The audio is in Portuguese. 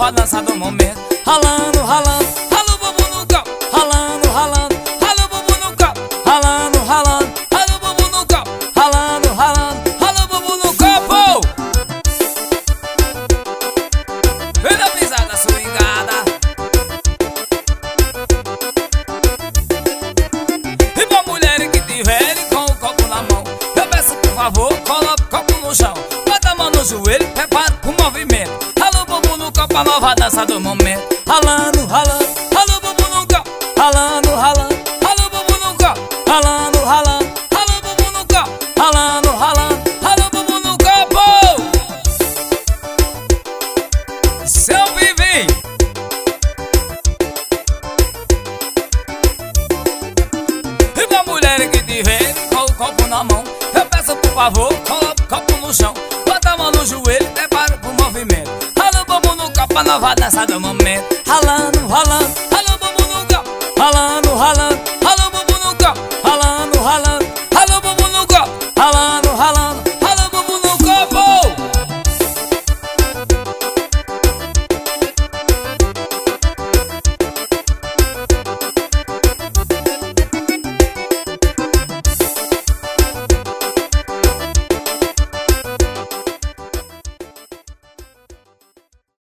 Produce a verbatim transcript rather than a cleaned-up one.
nova dança do momento. Ralando, ralando, rala o bumbum no copo. Ralando, ralando, rala o bumbum no copo. Ralando, ralando, rala o bumbum no copo. Ralando, ralando, rala o bumbum no copo. Vem a pisada swingada. E pra mulher que tiver com o copo na mão, eu peço por favor, coloque o copo no chão. Bota a mão no joelho, prepara pro movimento. Rala o bumbum no copo, a nova dança do momento. Ralando, ralando, rala o bumbum no copo. Ralando, ralando, rala o bumbum no copo. Ralando, ralando, rala o bumbum no copo. Ralando, ralando, rala o bumbum no copo. Seu Vivi. E pra mulher que tiver com o copo na mão, eu peço por favor, coloque o copo no chão. Bota a mão no joelho, prepara pro movimento. Rala o bumbum no copo, a nova dança do momento. Ralando, ralando, rala o bumbum no copo. Ralando, ralando,